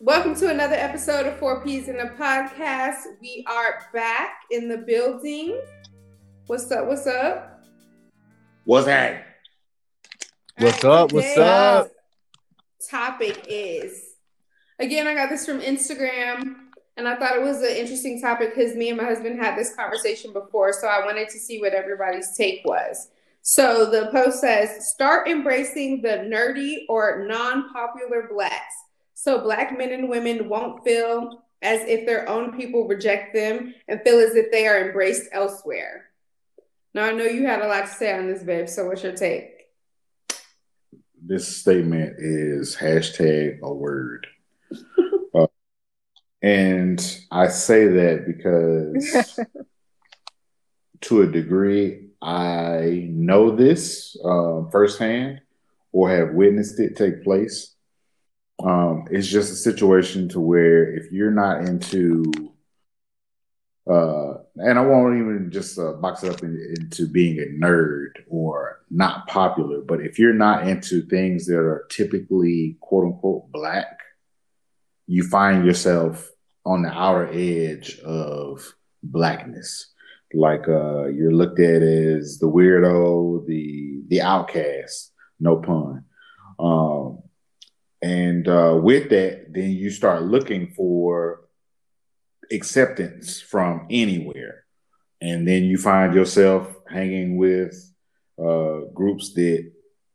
Welcome to another episode of 4Ps in the podcast. We are back in the building. What's up? What's that? What's up? What's up? Topic is, again, I got this from Instagram, and I thought it was an interesting topic because me and my husband had this conversation before, so I wanted to see what everybody's take was. So the post says, start embracing the nerdy or non-popular blacks, so Black men and women won't feel as if their own people reject them and feel as if they are embraced elsewhere. Now, I know you had a lot to say on this, babe, so what's your take? This statement is hashtag a word. And I say that because to a degree, I know this firsthand or have witnessed it take place. It's just a situation to where if you're not into, and I won't even just box it up into being a nerd or not popular, but if you're not into things that are typically quote unquote Black, you find yourself on the outer edge of Blackness. Like you're looked at as the weirdo, the outcast, no pun. And with that, then you start looking for acceptance from anywhere. And then you find yourself hanging with groups that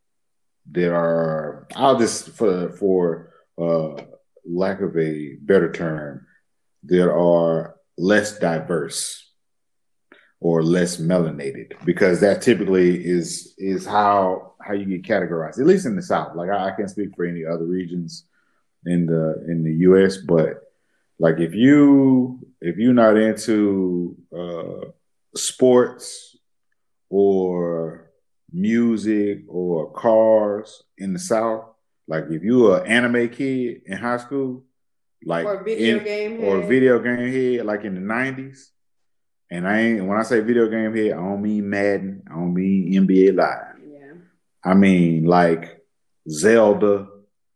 are, I'll just, for lack of a better term, that are less diverse or less melanated, because that typically is how you get categorized, at least in the South. Like I can't speak for any other regions in the US, but like if you're not into sports or music or cars in the South, like if you are an anime kid in high school, like or video game head, like in the 90s. And when I say video game head, I don't mean Madden. I don't mean NBA Live. Yeah. I mean like Zelda.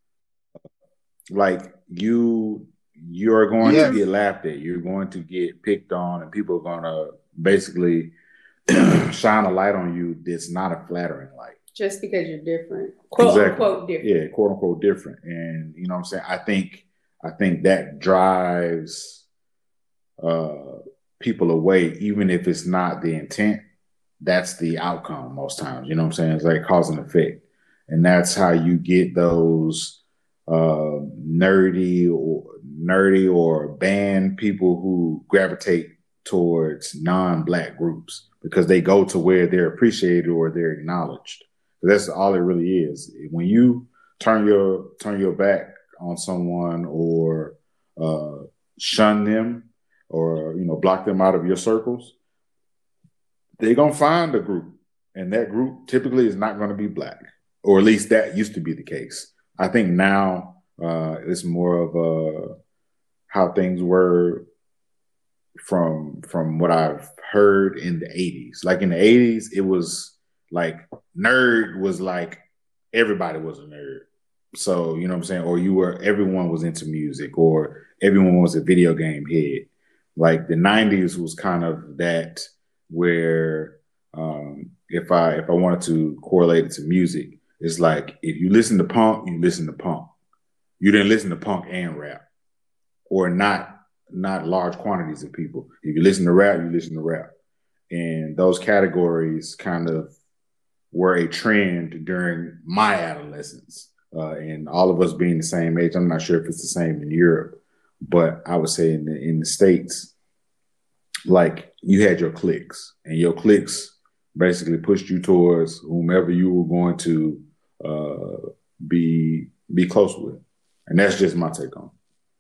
Like you're going to get laughed at. You're going to get picked on, and people are going to basically shine a light on you that's not a flattering light. Just because you're different. Quote unquote different. Yeah, quote unquote different. And you know what I'm saying? I think that drives people away, even if it's not the intent. That's the outcome most times. You know what I'm saying? It's like cause and effect. And that's how you get those nerdy or band people who gravitate towards non-Black groups because they go to where they're appreciated or they're acknowledged. That's all it really is. When you turn your back on someone or shun them, or block them out of your circles, they're gonna find a group, and that group typically is not going to be Black, or at least that used to be the case. I think now it's more of how things were from what I've heard in the 80s. Like in the 80s, it was like nerd was like everybody was a nerd. So you know what I'm saying, or everyone was into music, or everyone was a video game head. Like the 90s was kind of that where if I wanted to correlate it to music, it's like if you listen to punk, you listen to punk. You didn't listen to punk and rap, or not large quantities of people. If you listen to rap, you listen to rap. And those categories kind of were a trend during my adolescence. And all of us being the same age, I'm not sure if it's the same in Europe. But I would say in the States, like you had your cliques, and your cliques basically pushed you towards whomever you were going to be close with. And that's just my take on it.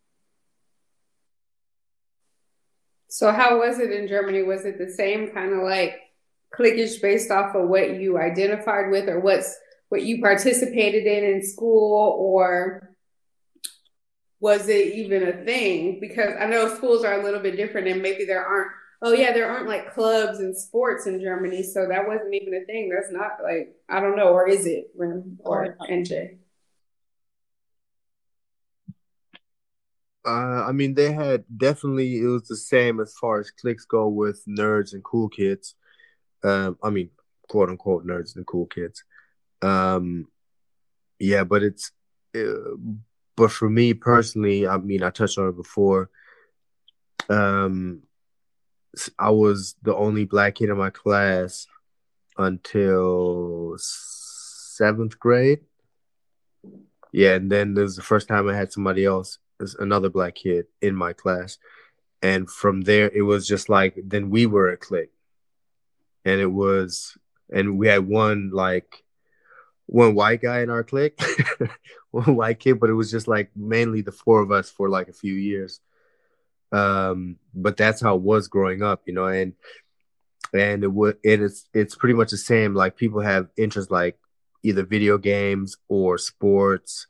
So how was it in Germany? Was it the same kind of like cliquish based off of what you identified with, or what you participated in school, or was it even a thing? Because I know schools are a little bit different, and maybe there aren't like clubs and sports in Germany, so that wasn't even a thing. That's not like, I don't know, or is it, Rim or NJ? I mean, they had definitely, it was the same as far as cliques go with nerds and cool kids. I mean, quote unquote nerds and cool kids. Um, yeah, uh, but for me personally, I mean, I touched on it before. Um, I was the only black kid in my class until seventh grade. Yeah, and then this was the first time I had somebody else, another black kid in my class. And from there, it was just like, then we were a clique. And and we had one white guy in our clique, one white kid, but it was just like mainly the four of us for like a few years. But that's how it was growing up, and it's pretty much the same. Like people have interests like either video games or sports.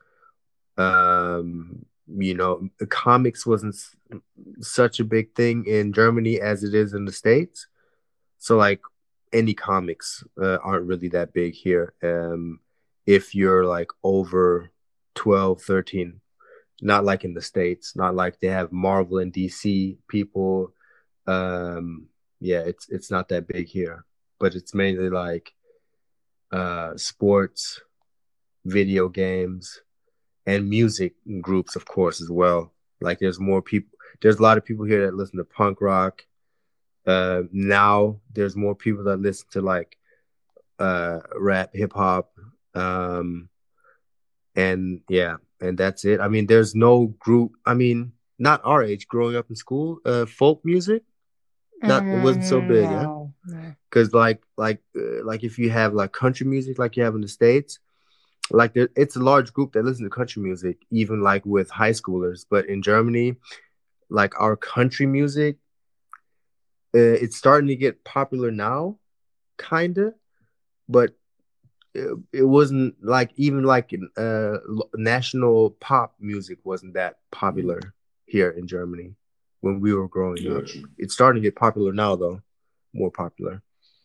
Comics wasn't such a big thing in Germany as it is in the States. So like any comics aren't really that big here. If you're like over 12, 13, not like in the States, not like they have Marvel and DC people. Yeah, it's not that big here, but it's mainly like sports, video games, and music groups, of course, as well. Like there's a lot of people here that listen to punk rock. Now there's more people that listen to like rap, hip hop, um, and yeah, and that's it. I mean, there's no group. I mean, not our age, growing up in school, folk music, not it wasn't so big, yeah. No. Because like if you have like country music, like you have in the States, like it's a large group that listen to country music, even like with high schoolers. But in Germany, like our country music, it's starting to get popular now, kinda, but it wasn't like even like national pop music wasn't that popular here in Germany when we were growing up. It's starting to get popular now, though, more popular.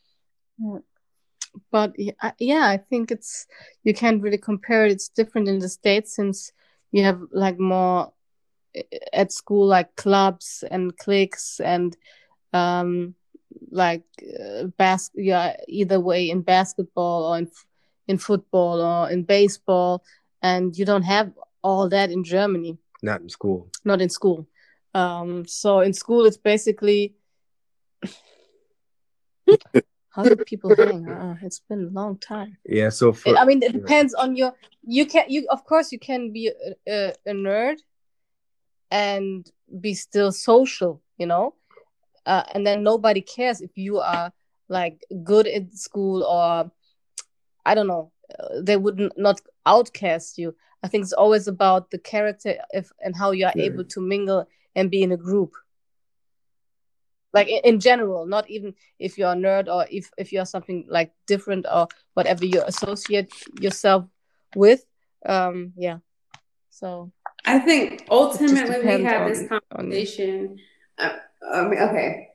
But yeah, I think you can't really compare it. It's different in the States since you have like more at school, like clubs and cliques and like yeah, either way in basketball or in football or in baseball, and you don't have all that in Germany. Not in school. Not in school. So in school, it's basically how do people hang? It's been a long time. Yeah, so I mean, it depends on of course you can be a nerd and be still social, and then nobody cares if you are like good at school or I don't know, they would not outcast you. I think it's always about the character and how you are able to mingle and be in a group. Like in general, not even if you're a nerd or if you're something like different or whatever you associate yourself with. Yeah. So I think ultimately we had this conversation. Okay.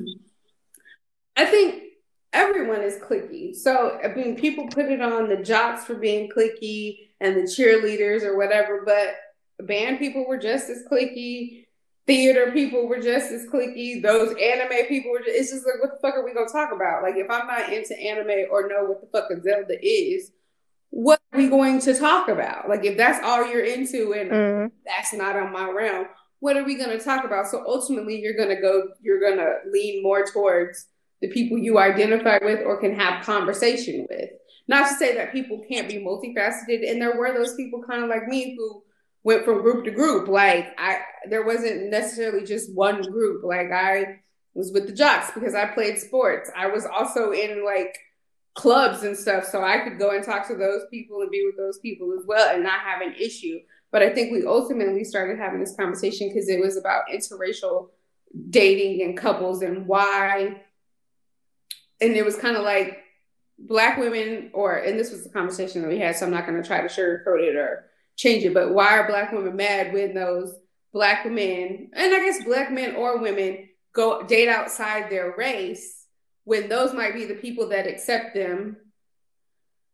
I think everyone is cliquey. So I mean, people put it on the jocks for being cliquey and the cheerleaders or whatever, but band people were just as cliquey. Theater people were just as cliquey. Those anime people were it's just like, what the fuck are we gonna talk about? Like, if I'm not into anime or know what the fuck a Zelda is, what are we going to talk about? Like, if that's all you're into and that's not on my realm, what are we going to talk about? So ultimately you're going to lean more towards the people you identify with or can have conversation with. Not to say that people can't be multifaceted. And there were those people kind of like me who went from group to group. Like there wasn't necessarily just one group. Like I was with the jocks because I played sports. I was also in like clubs and stuff, so I could go and talk to those people and be with those people as well and not have an issue. But I think we ultimately started having this conversation because it was about interracial dating and couples and why. And it was kind of like Black women, and this was the conversation that we had, so I'm not going to try to sugarcoat it or change it, but why are Black women mad when those Black men, and I guess Black men or women, go date outside their race when those might be the people that accept them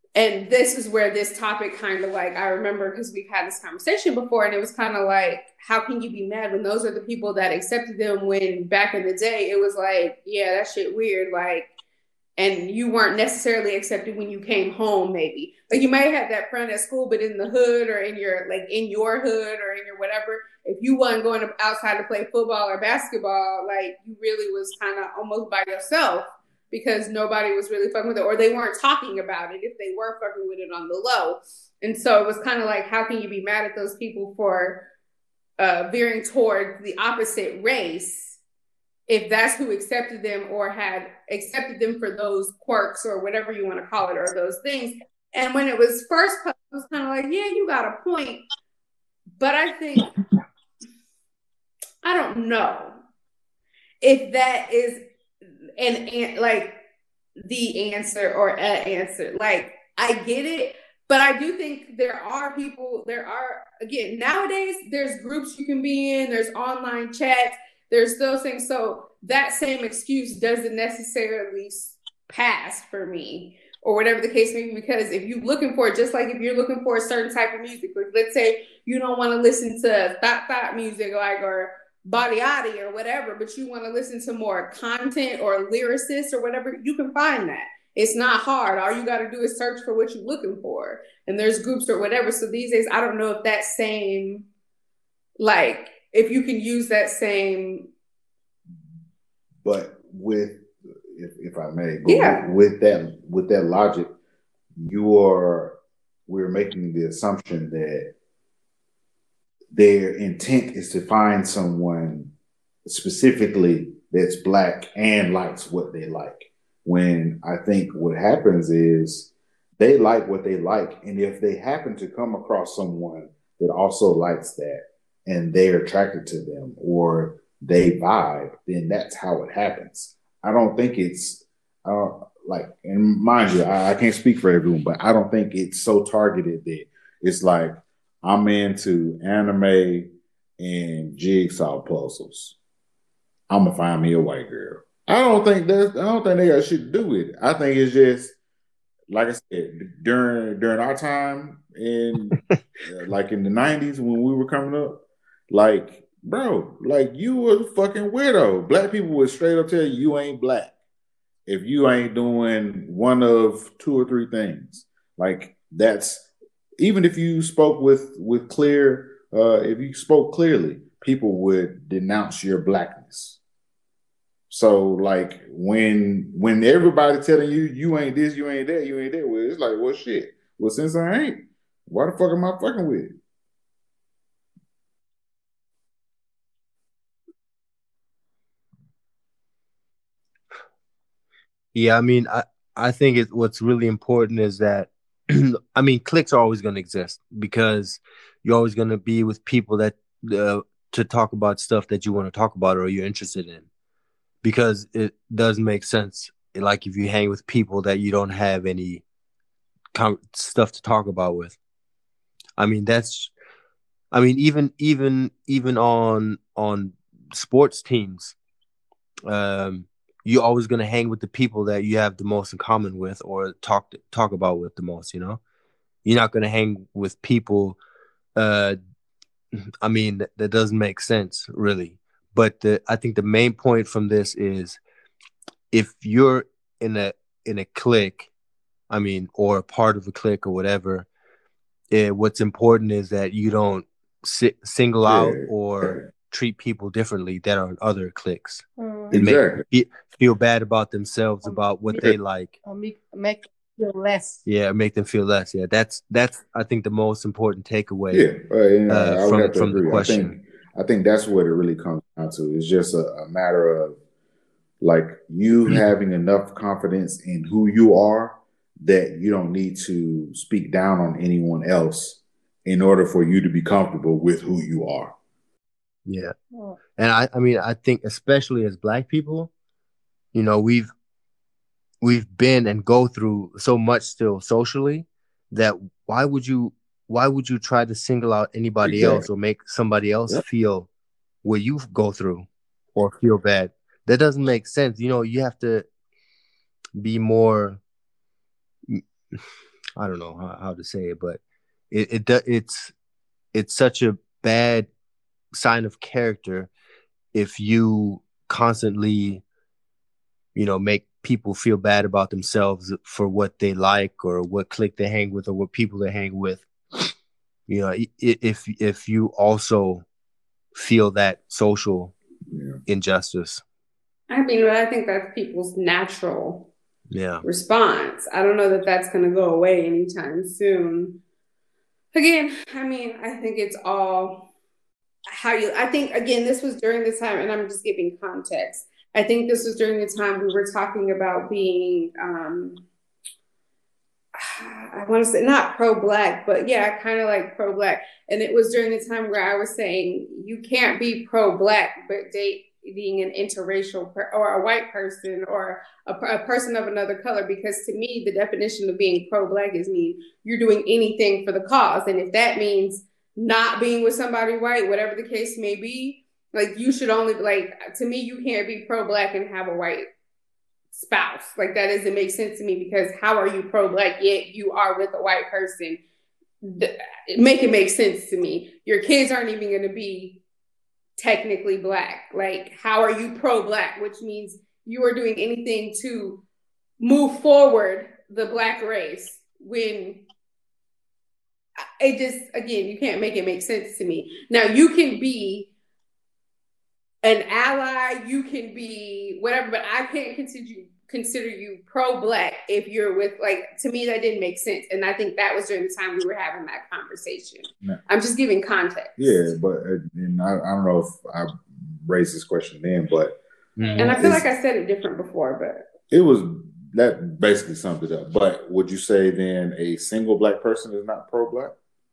and this is where this topic kind of like, I remember because we've had this conversation before, and it was kind of like, how can you be mad when those are the people that accepted them, when back in the day it was like, yeah, that shit weird, like, and you weren't necessarily accepted when you came home, maybe. Like you might have that friend at school, but in the hood or in your hood or in your whatever, if you wasn't going outside to play football or basketball, like you really was kind of almost by yourself because nobody was really fucking with it, or they weren't talking about it if they were fucking with it on the low. And so it was kind of like, how can you be mad at those people for veering toward the opposite race if that's who accepted them or had accepted them for those quirks or whatever you want to call it, or those things. And when it was first posted, it was kind of like, yeah, you got a point. But I think, I don't know if that is like the answer or an answer. Like, I get it, but I do think there are, again, nowadays, there's groups you can be in, there's online chats, there's those things. So that same excuse doesn't necessarily pass for me, or whatever the case may be, because if you're looking for it, just like if you're looking for a certain type of music, like let's say you don't want to listen to thought music, like, or body or whatever, but you want to listen to more content or lyricists or whatever, you can find that. It's not hard. All you got to do is search for what you're looking for, and there's groups or whatever. So these days, I don't know if that same, like, if you can use that same. But with, if I may, yeah, with that logic, we're making the assumption that their intent is to find someone specifically that's Black and likes what they like. When I think what happens is they like what they like, and if they happen to come across someone that also likes that and they're attracted to them or they vibe, then that's how it happens. I don't think it's like, and mind you, I can't speak for everyone, but I don't think it's so targeted that it's like, I'm into anime and jigsaw puzzles, I'm gonna find me a white girl. I don't think they got shit to do with it. I think it's just, like I said, during our time in like in the 90s when we were coming up, like, bro, like, you was a fucking weirdo. Black people would straight up tell you ain't Black if you ain't doing one of two or three things. Like, that's, even if you spoke with clear, if you spoke clearly, people would denounce your Blackness. So, like, when everybody telling you ain't this, you ain't that, you ain't that, well, it's like, well, shit. Well, since I ain't, why the fuck am I fucking with it? Yeah, I mean, I think what's really important is that, I mean, cliques are always going to exist because you're always going to be with people that to talk about stuff that you want to talk about or you're interested in, because it does make sense. Like, if you hang with people that you don't have any stuff to talk about with, I mean, even on sports teams, you're always going to hang with the people that you have the most in common with or talk about with the most, you know? You're not going to hang with people, I mean, that doesn't make sense, really. But I think the main point from this is, if you're in a clique, I mean, or a part of a clique or whatever, what's important is that you don't single out or treat people differently that are in other cliques. Exactly. Make feel bad about themselves about what they like. Or make them feel less. Yeah, make them feel less. Yeah, that's I think the most important takeaway. Yeah, I would have to from agree. The question. I think that's what it really comes down to. It's just a matter of, like, you having enough confidence in who you are that you don't need to speak down on anyone else in order for you to be comfortable with who you are. Yeah. And I mean, I think especially as Black people, you know, we've been and go through so much still socially that why would you try to single out anybody else or make somebody else feel what you go through or feel bad? That doesn't make sense. You know, you have to be more, I don't know how to say it, but it's such a bad sign of character if you constantly, make people feel bad about themselves for what they like or what clique they hang with or what people they hang with. If you also feel that social injustice. I mean, I think that's people's natural response. I don't know that that's going to go away anytime soon. Again, I mean, I think it's all I think, again, this was during the time, and I'm just giving context. I think this was during the time we were talking about being, I want to say not pro-Black, but yeah, kind of like pro-Black. And it was during the time where I was saying you can't be pro-Black, but dating an interracial or a white person or a person of another color, because to me, the definition of being pro-Black is you're doing anything for the cause. And if that means not being with somebody white, whatever the case may be, like you should only, like, to me, you can't be pro-Black and have a white spouse. Like, that doesn't make sense to me, because how are you pro-Black yet you are with a white person? Make it make sense to me. Your kids aren't even going to be technically Black. Like, how are you pro-Black, which means you are doing anything to move forward the Black race, when it just, again, you can't make it make sense to me. Now, you can be an ally, you can be whatever, but I can't consider you pro-Black if you're with, like, to me, that didn't make sense. And I think that was during the time we were having that conversation. No. I'm just giving context. Yeah, but and I don't know if I raised this question then, but and I feel like I said it different before, but it was, that basically summed it up. But would you say then a single Black person is not pro-Black?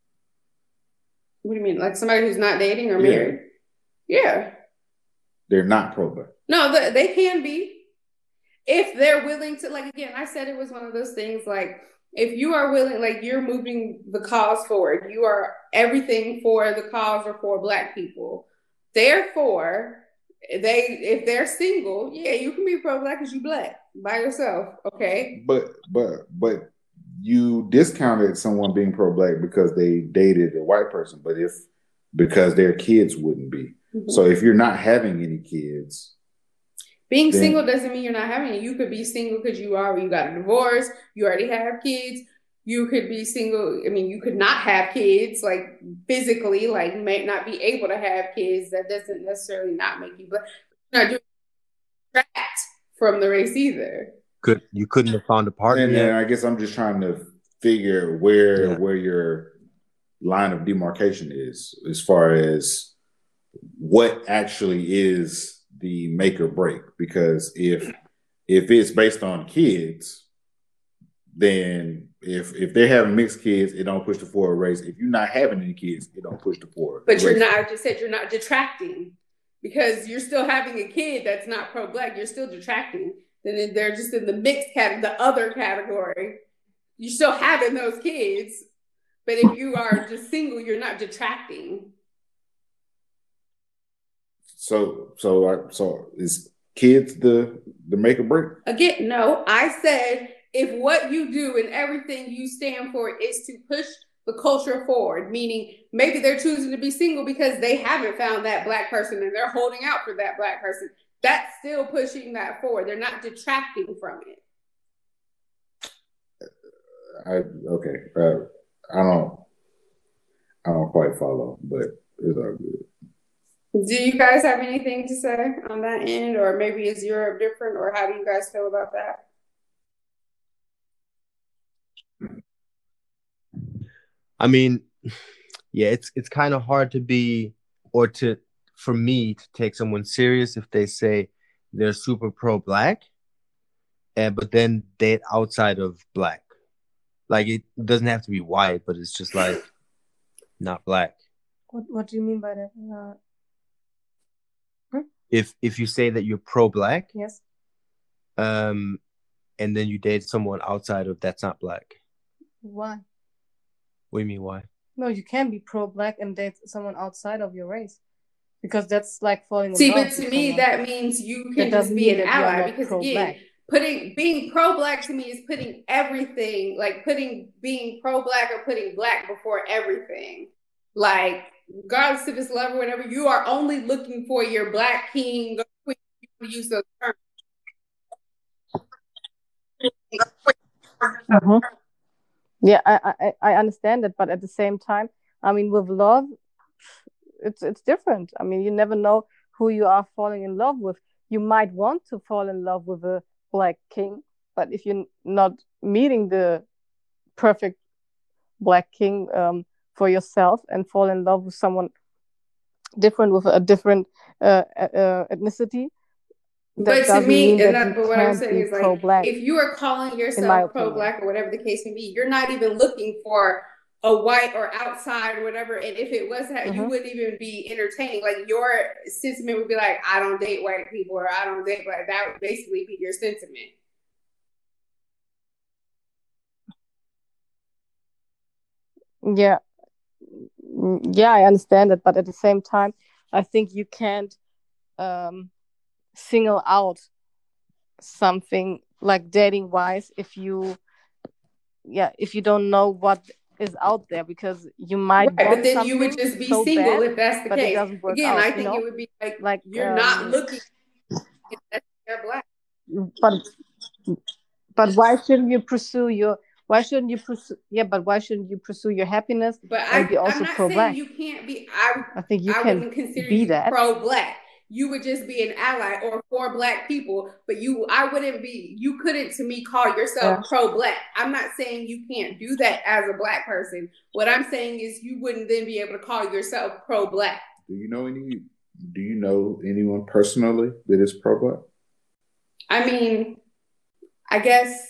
What do you mean? Like somebody who's not dating or married? Yeah. They're not pro-Black. No, they can be. If they're willing to, like, again, I said it was one of those things, like, if you are willing, like, you're moving the cause forward, you are everything for the cause or for Black people. Therefore, if they're single, yeah, you can be pro-Black because you Black by yourself, okay? But you discounted someone being pro-Black because they dated a white person, but because their kids wouldn't be. Mm-hmm. So if you're not having any kids, being single doesn't mean you're not having it. You could be single because you got a divorce, you already have kids. You could be single. I mean, you could not have kids, like, physically, like, may not be able to have kids. That doesn't necessarily not make you Black. You're not trapped from the race either. You couldn't have found a partner. And then I guess I'm just trying to figure where your line of demarcation is, as far as what actually is the make or break. Because if it's based on kids, then if they're having mixed kids, it don't push the forward race. If you're not having any kids, it don't push the forward. But you're not. I just said you're not detracting, because you're still having a kid that's not pro-Black. You're still detracting. Then they're just in the mixed category, the other category. You're still having those kids, but if you are just single, you're not detracting. So is kids the make or break? Again, no. I said if what you do and everything you stand for is to push the culture forward, meaning maybe they're choosing to be single because they haven't found that Black person and they're holding out for that Black person. That's still pushing that forward. They're not detracting from it. I don't quite follow, but it's all good. Do you guys have anything to say on that end, or maybe is Europe different, or how do you guys feel about that? I mean, yeah, it's kind of hard to be, or for me to take someone serious if they say they're super pro-Black, but then date outside of Black. Like, it doesn't have to be white, but it's just like not Black. What do you mean by that? If you say that you're pro-Black, yes, and then you date someone outside of that's not Black. Why? What do you mean why? No, you can be pro-Black and date someone outside of your race, because that's like falling in love. But to me, that means you can just be an ally, because again, being pro-black to me is putting everything, like being pro-black or putting black before everything. Like, regardless if it's love or whatever, you are only looking for your black king. You use those terms. Mhm. Yeah, I understand it, but at the same time, I mean, with love, it's different. I mean, you never know who you are falling in love with. You might want to fall in love with a black king, but if you're not meeting the perfect black king for yourself and fall in love with someone different with a different ethnicity, that But to doesn't me, mean and that you but what I'm can't saying be is, like, pro-black, if you are calling in my yourself opinion. pro-black or whatever the case may be, you're not even looking for a white or outside or whatever. And if it was that, you wouldn't even be entertaining. Like, your sentiment would be like, I don't date white people, or I don't date black. That would basically be your sentiment. Yeah, yeah, I understand it, but at the same time, I think you can't single out something like dating wise if you don't know what is out there, because you might Right, but want then you would something just be so single bad, if that's the but it case. doesn't work Again, out, I think it would be like, like you're not looking if they're black. but why shouldn't you pursue your but why shouldn't you pursue your happiness But and be I'm also not saying pro-black? you can't be. I think you I can wouldn't consider be you that. pro-black. You would just be an ally or for black people. But I wouldn't be. You couldn't, to me, call yourself pro-black. I'm not saying you can't do that as a black person. What I'm saying is you wouldn't then be able to call yourself pro-black. Do you know anyone personally that is pro-black? I mean, I guess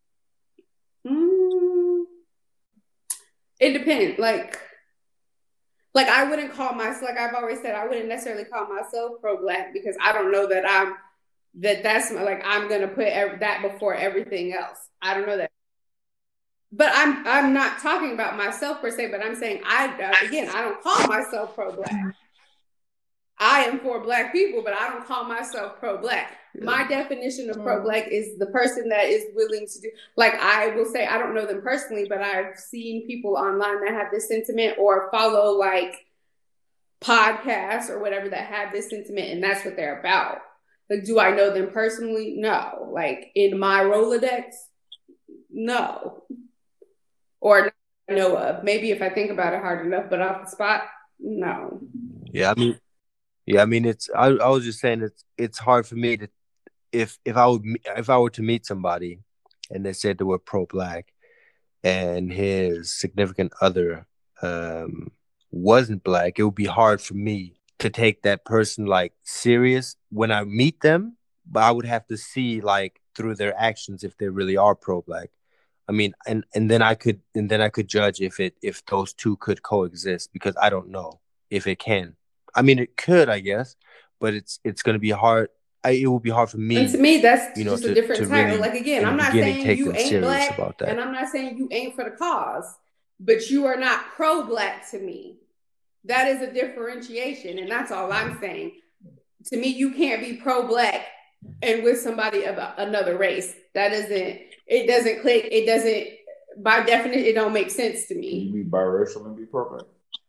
it depends. Like, I wouldn't call myself, like I've always said, I wouldn't necessarily call myself pro-black, because I don't know that that's like, I'm gonna put that before everything else. I don't know that. But I'm not talking about myself per se, but I'm saying I don't call myself pro-black. I am for black people, but I don't call myself pro-black. Yeah. My definition of pro-black is the person that is willing to do, like, I will say, I don't know them personally, but I've seen people online that have this sentiment, or follow like podcasts or whatever that have this sentiment, and that's what they're about. Like, do I know them personally? No. Like, in my Rolodex? No. Or not know of. Maybe if I think about it hard enough, but off the spot, no. Yeah, I mean, it's. I was just saying it's hard for me to, if I were to meet somebody, and they said they were pro-black, and his significant other wasn't black, it would be hard for me to take that person like serious when I meet them. But I would have to see, like, through their actions if they really are pro-black. I mean, and then I could judge if those two could coexist, because I don't know if it can. I mean, it could, I guess, but it's going to be hard. It will be hard for me. And to me, that's just a different title. Really, like, again, I'm not saying you ain't black, about that. And I'm not saying you ain't for the cause, but you are not pro-black to me. That is a differentiation, and that's all I'm saying. To me, you can't be pro-black and with somebody of another race. It doesn't click. It doesn't, by definition, it don't make sense to me. Can you be biracial and be pro-black?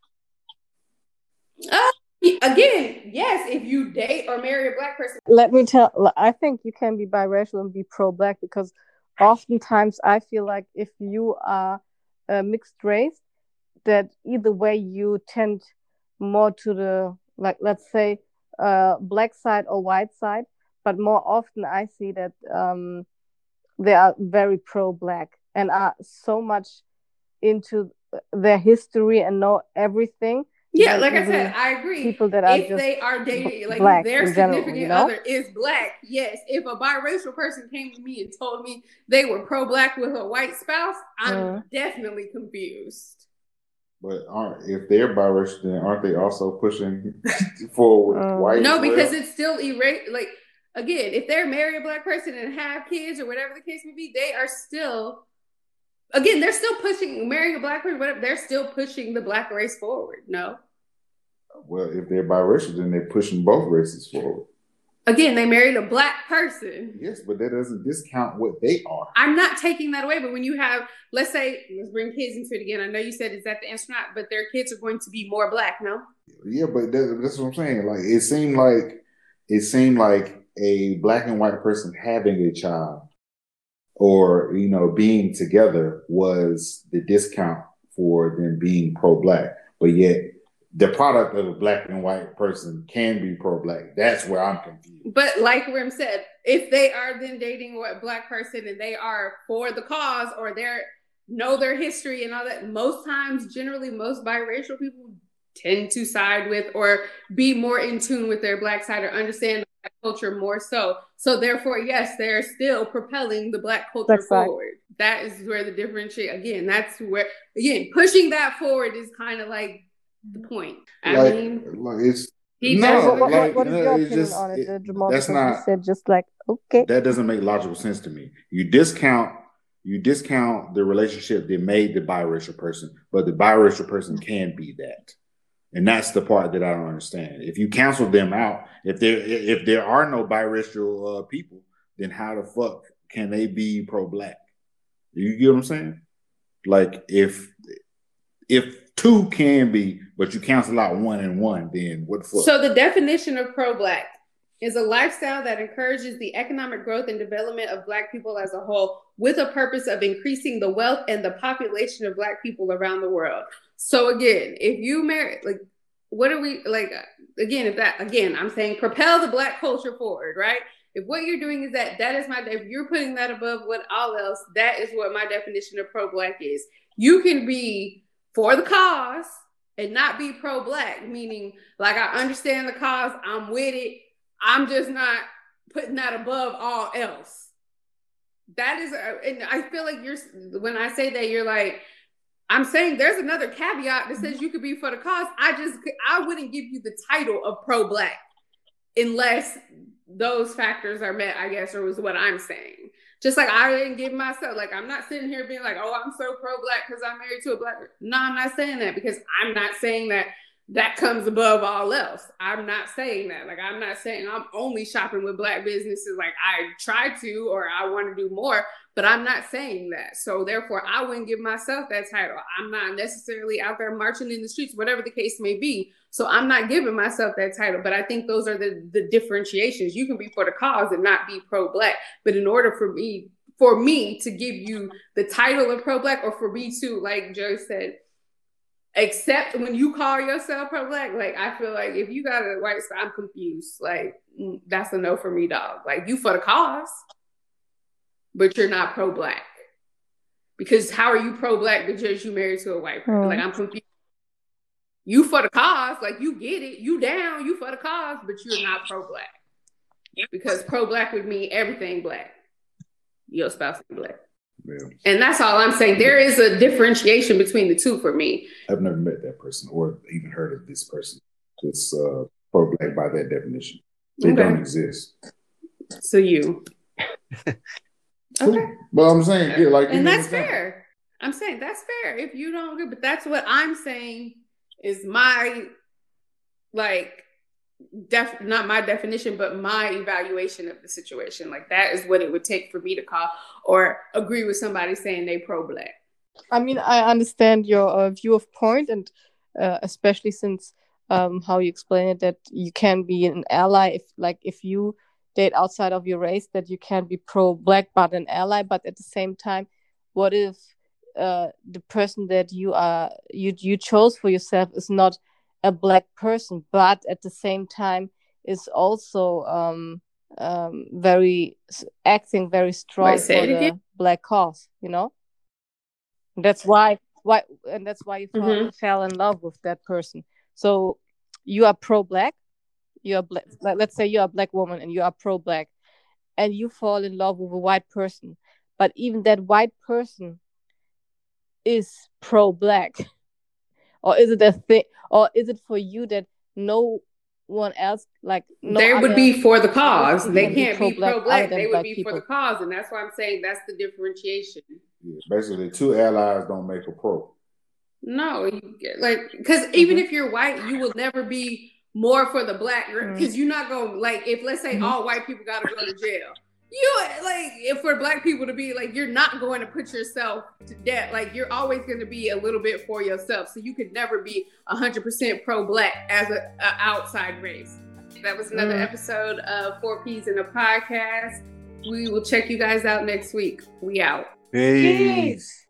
Again, yes, if you date or marry a black person. I think you can be biracial and be pro-black, because oftentimes I feel like if you are a mixed race, that either way you tend more to the, like, let's say, black side or white side. But more often I see that they are very pro-black and are so much into their history and know everything. Yeah, like I said, I agree. People that are if they are dating, like, black their significant general, other is black, yes. If a biracial person came to me and told me they were pro-black with a white spouse, I'm definitely confused. But if they're biracial, then aren't they also pushing forward white? No, because it's still like, again, if they're marry a black person and have kids or whatever the case may be, they are still, again, they're still pushing, marrying a black person, whatever, they're still pushing the black race forward. No. Well, if they're biracial, then they're pushing both races forward. Again, they married a black person. Yes, but that doesn't discount what they are. I'm not taking that away, but when you have, let's bring kids into it again. I know you said, is that the answer? Not, but their kids are going to be more black, no? Yeah, but that's what I'm saying. Like it seemed like a black and white person having a child or being together was the discount for them being pro-black, but yet the product of a black and white person can be pro-black. That's where I'm confused. But like Rim said, if they are then dating a black person and they are for the cause or know their history and all that, most times, generally, most biracial people tend to side with or be more in tune with their black side or understand the black culture more so. So therefore, yes, they're still propelling the black culture forward. That is where the differentiate, again, that's where, again, pushing that forward is kind of like the point. What is your opinion on it, Jamal? That's not. You said just like, okay. That doesn't make logical sense to me. You discount the relationship that made the biracial person, but the biracial person can be that. And that's the part that I don't understand. If you cancel them out, if there are no biracial people, then how the fuck can they be pro-black? You get what I'm saying? Like if two can be, but you cancel out one and one, then what the fuck? So the definition of pro-black is a lifestyle that encourages the economic growth and development of Black people as a whole with a purpose of increasing the wealth and the population of Black people around the world. So again, if you marry, like, what are we, like, again, I'm saying propel the Black culture forward, right? If what you're doing is that is if you're putting that above what all else, that is what my definition of pro-Black is. You can be for the cause and not be pro-Black, meaning like, I understand the cause, I'm with it, I'm just not putting that above all else. That is, and I feel like when I say that, you're like, I'm saying there's another caveat that says you could be for the cause. I wouldn't give you the title of pro-Black unless those factors are met, I guess, or was what I'm saying. Just like I didn't give myself, like, I'm not sitting here being like, oh, I'm so pro-Black because I'm married to a Black. No, I'm not saying that, because I'm not saying that comes above all else. I'm not saying that. Like, I'm not saying I'm only shopping with Black businesses. Like, I try to, or I want to do more, but I'm not saying that. So therefore, I wouldn't give myself that title. I'm not necessarily out there marching in the streets, whatever the case may be. So I'm not giving myself that title. But I think those are the differentiations. You can be for the cause and not be pro-Black. But in order for me to give you the title of pro-Black, or for me to, like Joe said, except when you call yourself pro-Black, like, I feel like if you got a white side, I'm confused. Like, that's a no for me, dog. Like, you for the cause, but you're not pro-Black. Because how are you pro-Black because you married to a white person? Like, I'm confused. You for the cause, like, you get it, you down, you for the cause, but you're not pro-Black. Because pro-Black would mean everything Black. Your spouse is Black. Yeah. And that's all I'm saying. There is a differentiation between the two for me. I've never met that person or even heard of this person. It's pro-Black by that definition. They don't exist. So you. Okay. Well, I'm saying, yeah, like, and that's fair. I'm saying that's fair if you don't agree, but that's what I'm saying is my, like, not my definition, but my evaluation of the situation. Like, that is what it would take for me to call or agree with somebody saying they pro-Black. I mean, I understand your view of point, and especially since how you explain it, that you can be an ally if you date outside of your race, that you can be pro-Black but an ally. But at the same time, what if the person that you chose for yourself is not a Black person, but at the same time is also acting very strong for the Black cause, you know? That's why you fell in love with that person. So you are pro-Black, you're Black, let's say you're a Black woman and you are pro-Black, and you fall in love with a white person, but even that white person is pro-Black. Or is it a thing? Or is it for you that no one else, they would be for the cause? They can't be pro-Black. They would be for the cause, and that's why I'm saying that's the differentiation. Yeah, basically, two allies don't make a pro. No, because even if you're white, you will never be more for the black girl, because you're not going to, like, if let's say all white people got to go to jail, you like, if for black people to be like, you're not going to put yourself to death. Like, you're always going to be a little bit for yourself. So you could never be 100% pro-black as an outside race. That was another episode of 4Ps in a Podcast. We will check you guys out next week. We out. Peace.